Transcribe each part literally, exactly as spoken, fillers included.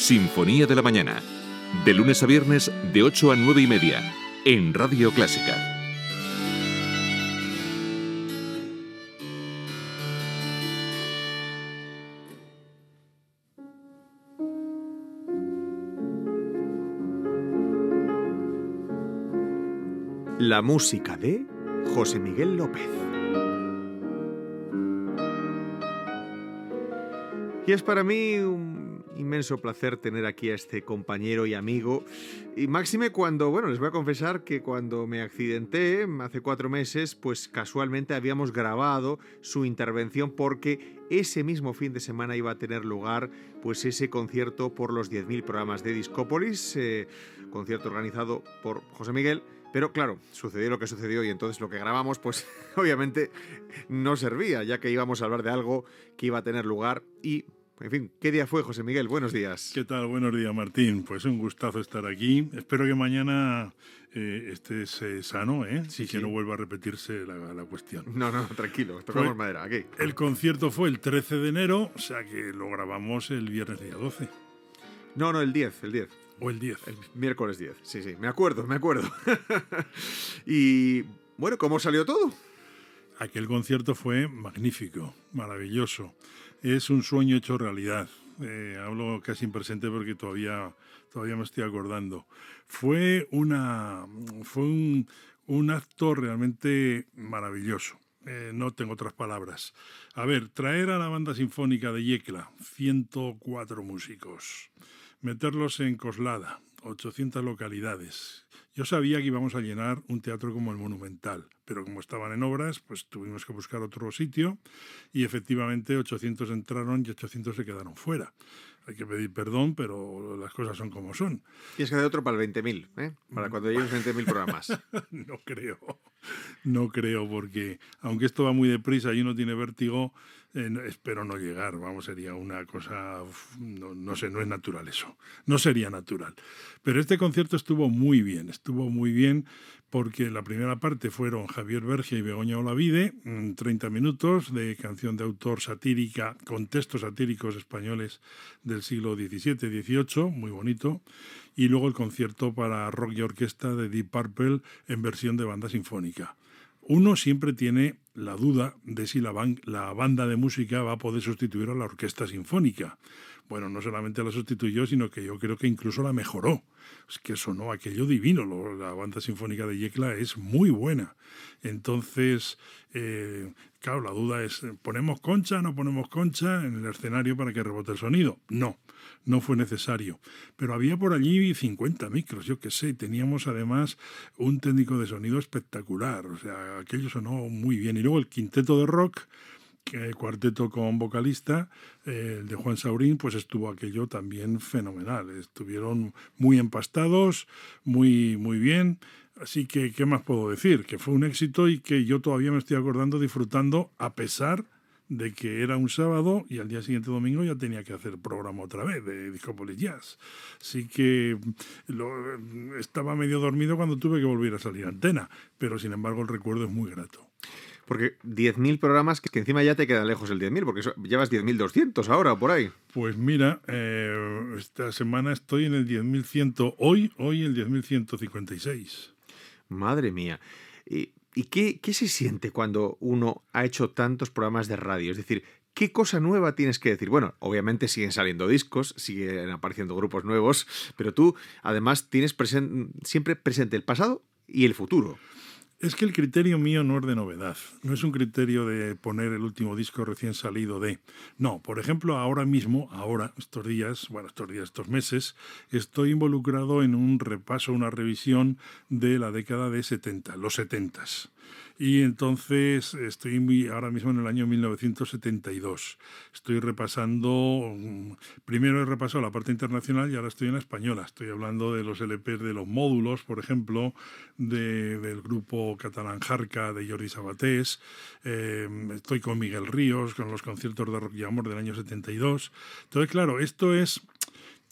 Sinfonía de la Mañana. De lunes a viernes, de ocho a nueve y media, en Radio Clásica. La música de José Miguel López. Y es para mí un inmenso placer tener aquí a este compañero y amigo. Y máxime cuando, bueno, les voy a confesar que cuando me accidenté hace cuatro meses, pues casualmente habíamos grabado su intervención porque ese mismo fin de semana iba a tener lugar pues ese concierto por los diez mil programas de Discópolis, eh, concierto organizado por José Miguel. Pero claro, sucedió lo que sucedió y entonces lo que grabamos pues obviamente no servía, ya que íbamos a hablar de algo que iba a tener lugar y, en fin, ¿qué día fue, José Miguel? Buenos días. ¿Qué tal? Buenos días, Martín. Pues un gustazo estar aquí. Espero que mañana eh, estés eh, sano, ¿eh? Sí, y que sí. no vuelva a repetirse la, la cuestión. No, no, tranquilo, tocamos Fue- madera, aquí. El concierto fue el trece de enero, o sea que lo grabamos el viernes día doce. No, no, el diez, el diez. O el diez. El miércoles diez, sí, sí, me acuerdo, me acuerdo. Y, bueno, ¿cómo salió todo? Aquel concierto fue magnífico, maravilloso. Es un sueño hecho realidad. Eh, hablo casi en presente porque todavía, todavía me estoy acordando. Fue, una, fue un, un acto realmente maravilloso. Eh, no tengo otras palabras. A ver, traer a la banda sinfónica de Yecla, ciento cuatro músicos, meterlos en Coslada, ochocientas localidades. Yo sabía que íbamos a llenar un teatro como el Monumental, pero como estaban en obras, pues tuvimos que buscar otro sitio y efectivamente ochocientos entraron y ochocientos se quedaron fuera. Hay que pedir perdón, pero las cosas son como son. Tienes que hacer otro para el veinte mil, ¿eh? Para cuando llegues veinte mil programas. No creo, no creo, porque aunque esto va muy deprisa y uno tiene vértigo, eh, no- espero no llegar, vamos, sería una cosa, uf, no, no sé, no es natural eso, no sería natural. Pero este concierto estuvo muy bien, estuvo muy bien porque la primera parte fueron Javier Bergia y Begoña Olavide, mm, treinta minutos de canción de autor satírica, con textos satíricos españoles del siglo diecisiete dieciocho, muy bonito, y luego el concierto para rock y orquesta de Deep Purple en versión de banda sinfónica. Uno siempre tiene la duda de si la, ban- la banda de música va a poder sustituir a la orquesta sinfónica. Bueno, no solamente la sustituyó, sino que yo creo que incluso la mejoró. Es que sonó aquello divino. Lo- la banda sinfónica de Yecla es muy buena. Entonces, eh, claro, la duda es, ¿ponemos concha o no ponemos concha en el escenario para que rebote el sonido? No, no fue necesario. Pero había por allí cincuenta micros, yo qué sé. Teníamos además un técnico de sonido espectacular. O sea, aquello sonó muy bien. Y luego el quinteto de rock, que cuarteto con vocalista, eh, el de Juan Saurín, pues estuvo aquello también fenomenal. Estuvieron muy empastados, muy, muy bien. Así que, ¿qué más puedo decir? Que fue un éxito y que yo todavía me estoy acordando, disfrutando, a pesar de que era un sábado y al día siguiente domingo ya tenía que hacer programa otra vez de Discópolis Jazz. Así que lo- estaba medio dormido cuando tuve que volver a salir a antena, pero sin embargo el recuerdo es muy grato. Porque diez mil programas, que encima ya te queda lejos el diez mil, porque eso- llevas diez mil doscientos ahora, por ahí. Pues mira, eh, esta semana estoy en el diez mil cien, hoy, hoy el diez mil ciento cincuenta y seis. Madre mía. ¿Y, y qué, qué se siente cuando uno ha hecho tantos programas de radio? Es decir, ¿qué cosa nueva tienes que decir? Bueno, obviamente siguen saliendo discos, siguen apareciendo grupos nuevos, pero tú además tienes presen- siempre presente el pasado y el futuro. Es que el criterio mío no es de novedad, no es un criterio de poner el último disco recién salido de... No, por ejemplo, ahora mismo, ahora, estos días, bueno, estos días, estos meses, estoy involucrado en un repaso, una revisión de la década de setenta, los setentas. Y entonces estoy muy- ahora mismo en el año mil novecientos setenta y dos. Estoy repasando, mm, primero he repasado la parte internacional y ahora estoy en la española. Estoy hablando de los L Pes de los módulos, por ejemplo, de- del grupo catalán Jarca, de Jordi Sabatés. Eh, estoy con Miguel Ríos, con los conciertos de Rock y Amor del año setenta y dos. Entonces, claro, esto es...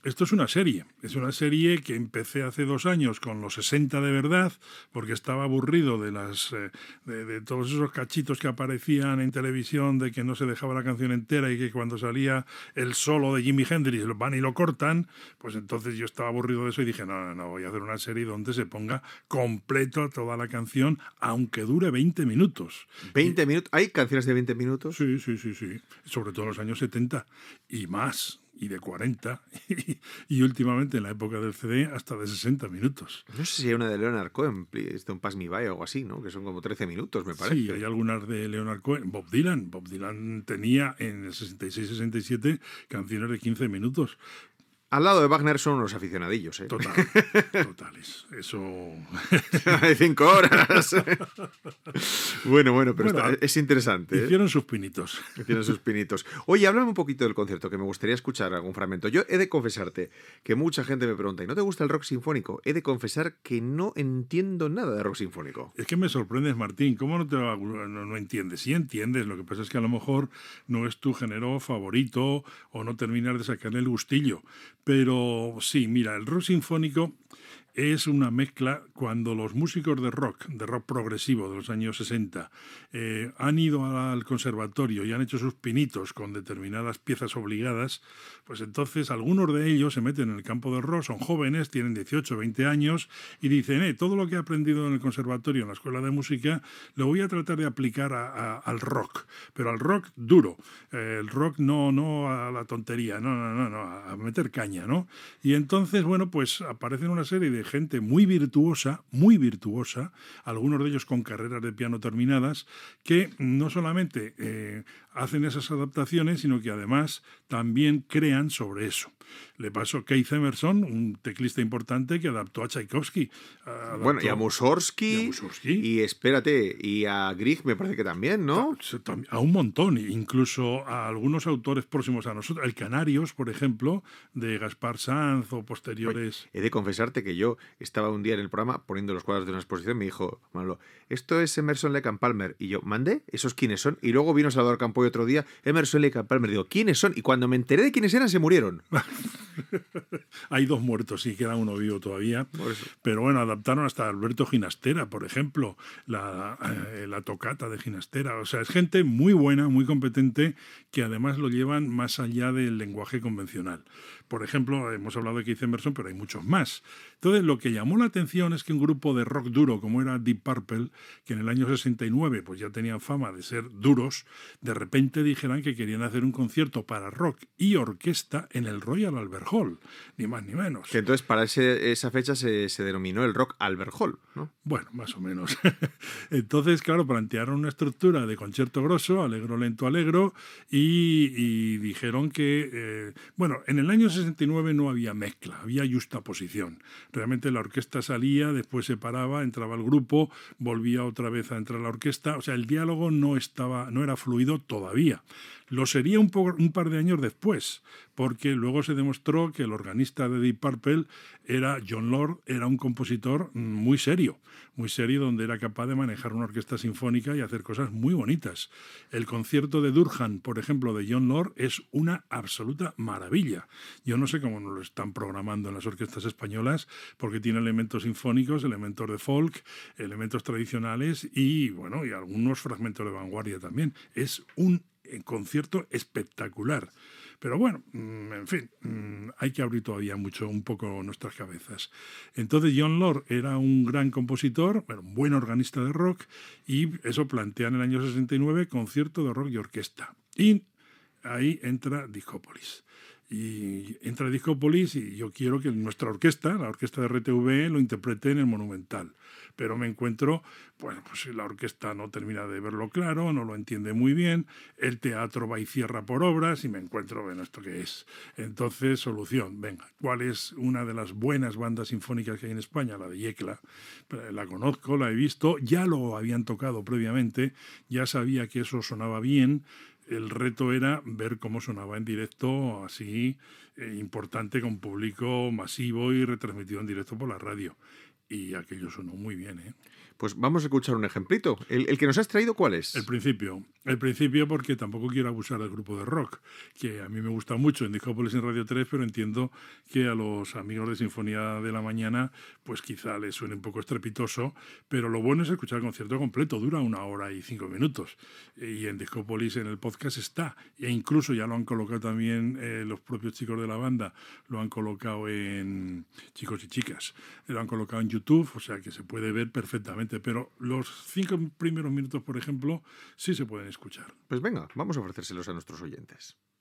Esto es una serie, es una serie que empecé hace dos años con los sesenta de verdad, porque estaba aburrido de las eh, de, de todos esos cachitos que aparecían en televisión, de que no se dejaba la canción entera y que cuando salía el solo de Jimi Hendrix lo van y lo cortan. Pues entonces yo estaba aburrido de eso y dije, no, no, no, voy a hacer una serie donde se ponga completo toda la canción, aunque dure veinte minutos. ¿veinte minutos? ¿Hay canciones de veinte minutos? Sí, sí, sí, sí, sobre todo en los años setenta y más. Y de cuarenta, y, y últimamente en la época del C D hasta de sesenta minutos. No sé si hay una de Leonard Cohen, Don't Pass Me By o algo así, ¿no? Que son como trece minutos, me parece. Sí, hay algunas de Leonard Cohen. Bob Dylan, Bob Dylan tenía en el sesenta y seis sesenta y siete canciones de quince minutos. Al lado de Wagner son unos aficionadillos, ¿eh? Total, totales. Eso... Hay cinco horas. bueno, bueno, pero bueno, está, es interesante. ¿eh? Hicieron sus pinitos. Hicieron sus pinitos. Oye, háblame un poquito del concierto, que me gustaría escuchar algún fragmento. Yo he de confesarte que mucha gente me pregunta, ¿y no te gusta el rock sinfónico? He de confesar que no entiendo nada de rock sinfónico. Es que me sorprendes, Martín. ¿Cómo no te va, no, no entiendes? Sí entiendes. Lo que pasa es que a lo mejor no es tu género favorito o no terminas de sacarle el gustillo. Pero sí, mira, el rock sinfónico es una mezcla cuando los músicos de rock, de rock progresivo de los años sesenta, eh, han ido al conservatorio y han hecho sus pinitos con determinadas piezas obligadas, pues entonces algunos de ellos se meten en el campo del rock, son jóvenes, tienen dieciocho, veinte años y dicen, eh, todo lo que he aprendido en el conservatorio, en la escuela de música, lo voy a tratar de aplicar a, a, al rock, pero al rock duro, eh, el rock no, no a la tontería, no, no, no, no, a meter caña, ¿no? Y entonces, bueno, pues aparecen una serie de gente muy virtuosa, muy virtuosa, algunos de ellos con carreras de piano terminadas, que no solamente eh, hacen esas adaptaciones, sino que además también crean sobre eso. Le pasó a Keith Emerson, un teclista importante que adaptó a Tchaikovsky. Adaptó, bueno, y a Mussorgsky, y a Mussorgsky. Y espérate, y a Grieg me parece que también, ¿no? A un montón, incluso a algunos autores próximos a nosotros. El Canarios, por ejemplo, de Gaspar Sanz o posteriores. Oye, he de confesarte que yo estaba un día en el programa poniendo los cuadros de una exposición y me dijo, Manolo, esto es Emerson, Lake and Palmer. Y yo, ¿mande? ¿Esos quiénes son? Y luego vino Salvador Campoy otro día, Emerson, Lake and Palmer. Digo, ¿quiénes son? Y cuando me enteré de quiénes eran, se murieron. Hay dos muertos, sí, queda uno vivo todavía. Pero bueno, adaptaron hasta Alberto Ginastera, por ejemplo, la, eh, la tocata de Ginastera. O sea, es gente muy buena, muy competente, que además lo llevan más allá del lenguaje convencional. Por ejemplo, hemos hablado de Keith Emerson, pero hay muchos más. Entonces, lo que llamó la atención es que un grupo de rock duro, como era Deep Purple, que en el año sesenta y nueve pues ya tenían fama de ser duros, de repente dijeran que querían hacer un concierto para rock y orquesta en el Royal Albert Hall, ni más ni menos. Que entonces para ese, esa fecha se, se denominó el Rock Albert Hall, ¿no? Bueno, más o menos. Entonces, claro, plantearon una estructura de concierto grosso, alegro, lento, alegro, y, y dijeron que, eh, bueno, en el año sesenta y nueve no había mezcla, había justaposición. Realmente la orquesta salía, después se paraba, entraba el grupo, volvía otra vez a entrar la orquesta, o sea, el diálogo no estaba, no era fluido todavía. Lo sería un, po- un par de años después, porque luego se demostró que el organista de Deep Purple era John Lord, era un compositor muy serio, muy serio, donde era capaz de manejar una orquesta sinfónica y hacer cosas muy bonitas. El concierto de Durham, por ejemplo, de John Lord, es una absoluta maravilla. Yo no sé cómo nos lo están programando en las orquestas españolas, porque tiene elementos sinfónicos, elementos de folk, elementos tradicionales y, bueno, y algunos fragmentos de vanguardia también. Es un concierto espectacular. Pero bueno, en fin, hay que abrir todavía mucho, un poco nuestras cabezas. Entonces John Lord era un gran compositor, bueno, un buen organista de rock, y eso plantea en el año sesenta y nueve concierto de rock y orquesta. Y ahí entra Discópolis. Y entra Discópolis y yo quiero que nuestra orquesta, la orquesta de R T V, lo interprete en el Monumental. Pero me encuentro, bueno, pues la orquesta no termina de verlo claro, no lo entiende muy bien, el teatro va y cierra por obras y me encuentro, bueno, ¿esto qué es? Entonces, solución, venga, ¿cuál es una de las buenas bandas sinfónicas que hay en España? La de Yecla. La conozco, la he visto, ya lo habían tocado previamente, ya sabía que eso sonaba bien. El reto era ver cómo sonaba en directo, así, eh, importante, con público masivo y retransmitido en directo por la radio. y aquello sonó muy bien, ¿eh? Pues vamos a escuchar un ejemplito. ¿El, el que nos has traído cuál es? El principio. El principio porque tampoco quiero abusar del grupo de rock, que a mí me gusta mucho en Discópolis en Radio tres, pero entiendo que a los amigos de Sinfonía de la Mañana pues quizá les suene un poco estrepitoso, pero lo bueno es escuchar el concierto completo, dura una hora y cinco minutos. Y en Discópolis en el podcast está, e incluso ya lo han colocado también eh, los propios chicos de la banda, lo han colocado en Chicos y Chicas, lo han colocado en YouTube, o sea que se puede ver perfectamente, pero los cinco primeros minutos, por ejemplo, sí se pueden escuchar. Pues venga, vamos a ofrecérselos a nuestros oyentes.